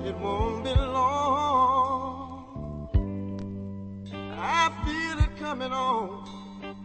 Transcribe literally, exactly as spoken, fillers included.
it won't be long. I feel it coming on.